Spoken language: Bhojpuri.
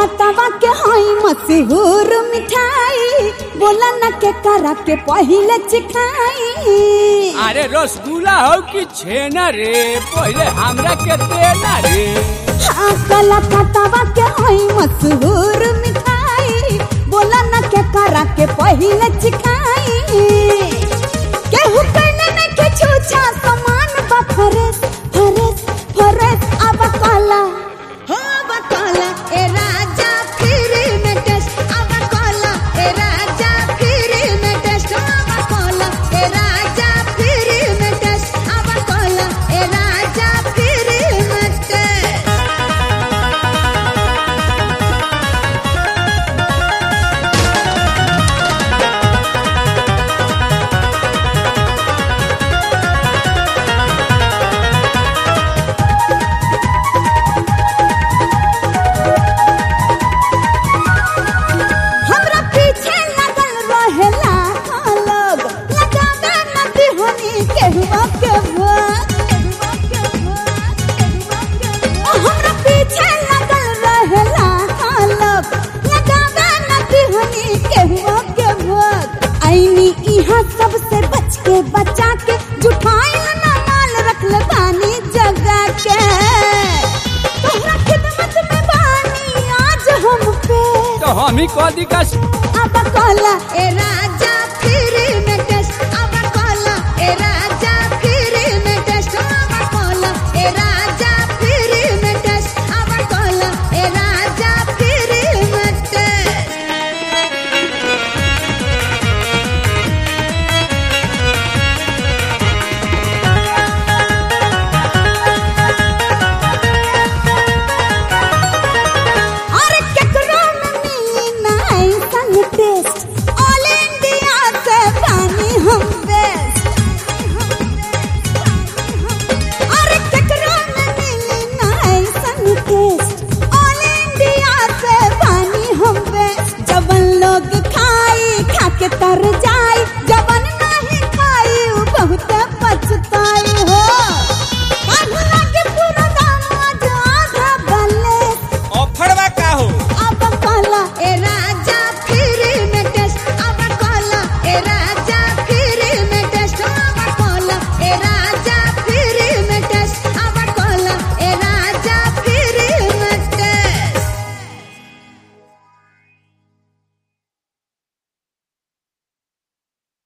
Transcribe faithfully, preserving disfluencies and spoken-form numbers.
कलकत्ता के हई मशहूर मिठाई, बोला न के करा के पहिले चिखाई। अरे रसगुल्ला हो कि छेना रे, पहले हमरा के देना रे। हाँ कलकत्ता के हई मशहूर मिठाई, बोला न के करा के पहिले चिखाई। केहू कहने न के छूछा समान बा फरेस फरेस फरेस। अब काला हो अब काला ए राजा फिर में टेस्ट, अब काला ए राजा फिर में टेस्ट, अब काला ए राजा फिर में टेस्ट, अब काला ए राजा फिर में टेस्ट। हमरा पीछे लगल रहेला लोग, लगावे न दिहनी केहुआ के भोग। हमरा पीछे लगल रहेला लोग, लगावे न दिहनी केहुआ के भोग। आईनी इहाँ सबसे बच के बचा के, जुठाइल न माल रखले बानी जगा के। तोहरा खिदमत में बानी आज हम पे, तो हम ही कह दी का अब काला ए राजा